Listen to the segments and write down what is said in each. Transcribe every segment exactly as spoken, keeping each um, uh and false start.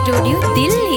Studio Delhi.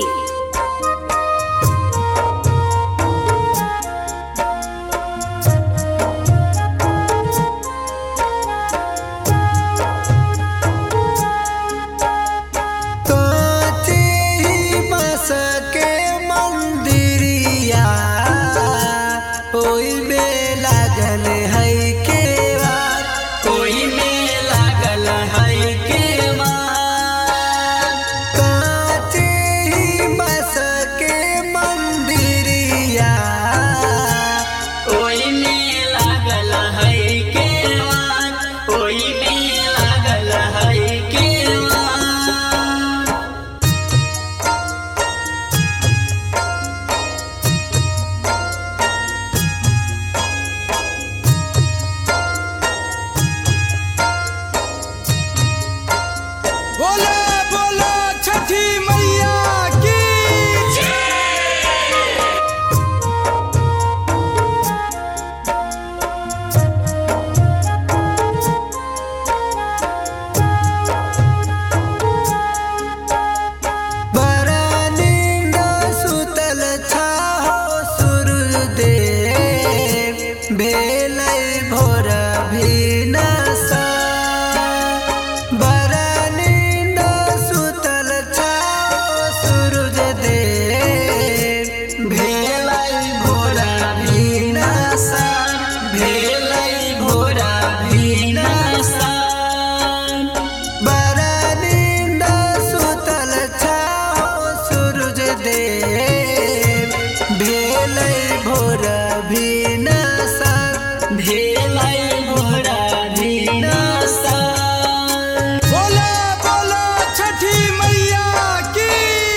भोर भी नसा बरनी न सुतल छाओ सूरज दे भेलै भोर भी नसा भेलै भोर भी नसा बरनी न सुतल छाओ सूरज दे भेलै भोर भी नसा भेलै भोर भी नसा। बोला बोला छठी मैया की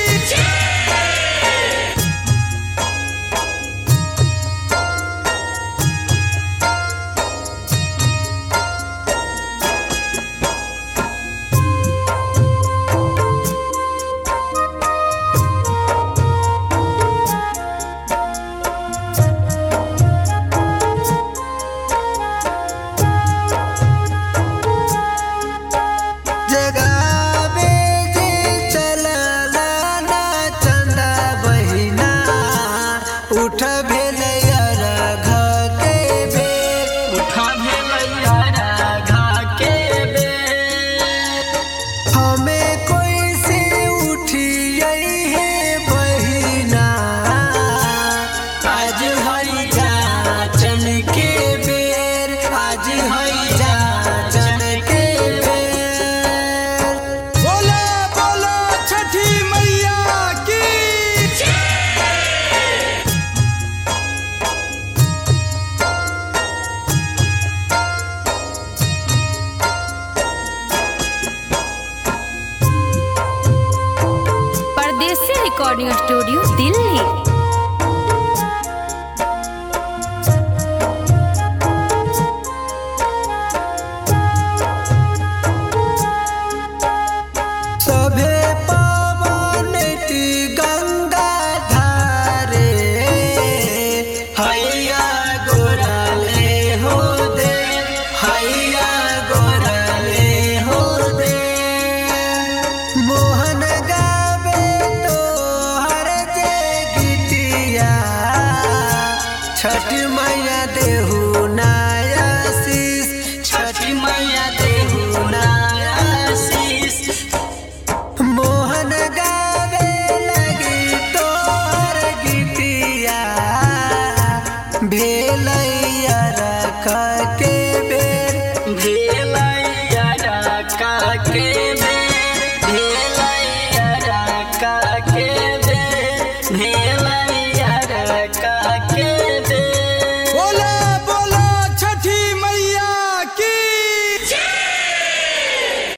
उठ भेलैया राघा के बेर उठ भेलैया राघा के बेर हमें कोई से उठियै हे बहिना आज हई जाचन के बेर आज हई जाचन के बेर। बोला बोला छठी मैया की परदेसी रिकॉर्डिंग स्टूडियो दिल्ली। सभे पावन गंगा धारे हैया गोरले हो दे हैया गोरले हो दे मोहन गावे तो हर जे गीतिया छठ मैया देहु